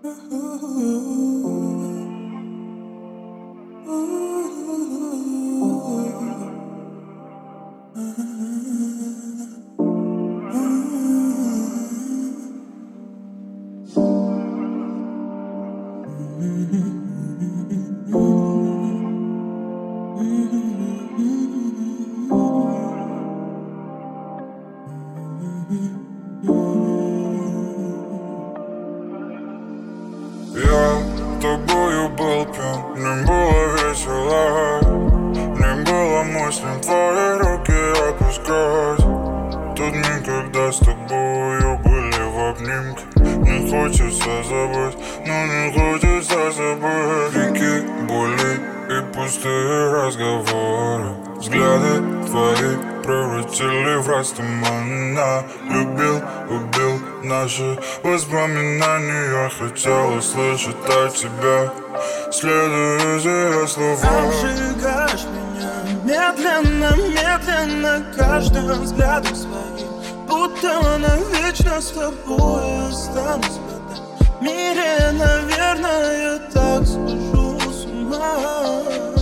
Я тобою был пьян, не было весело. Не было мыслей твои руки отпускать. Тут никогда с тобою были в обнимке. Не хочется забыть, но не хочется забыть. Реки боли и пустые разговоры. Взгляды твои превратили в раз тумана. Любил, убил наши воспоминания. Хотел услышать от тебя следующие слова. Обжигаешь меня медленно, медленно, каждым взглядом своим. Будто навечно с тобой останусь в этом мире. Наверное, я так схожу с ума.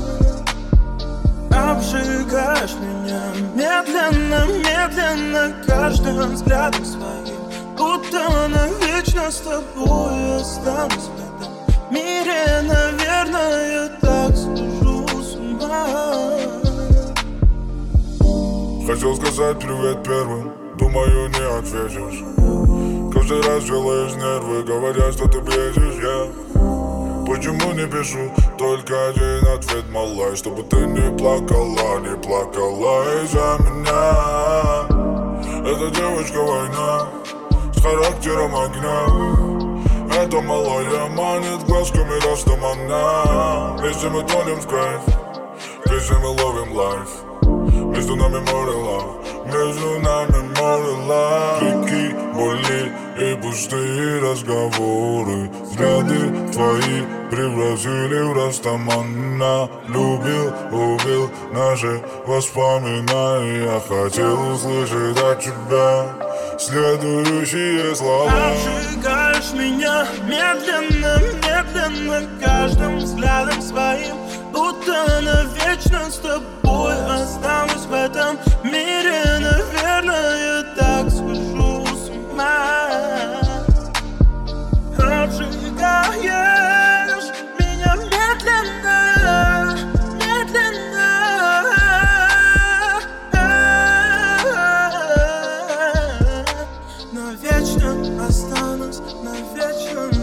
Обжигаешь меня медленно, медленно, каждым взглядом своим. Будто навечно с тобой останусь в этом мире. Наверное, я так схожу с ума. Хотел сказать привет первым, думаю, не ответишь. Каждый раз делаешь нервы, говоря, что ты бредишь, Почему не пишу только один ответ, малай? Чтобы ты не плакала из-за меня. Эта девочка война, с характером огня. Эта малая манит глазками растамана. Вместе мы тонем в кайф, вместе мы ловим лайф. Между нами море лав, между нами море лав. Реки боли и пустые разговоры. Взгляды твои превратили в растамана. Любил, убил наши воспоминания. Я хотел услышать от тебя следующие слова. Обжигаешь меня медленно, медленно, каждым взглядом своим. Будто навечно с тобой останусь в этом мире. Наверное, я так схожу с ума. Обжигаешь меня медленно, медленно. Навечно останусь, навечно.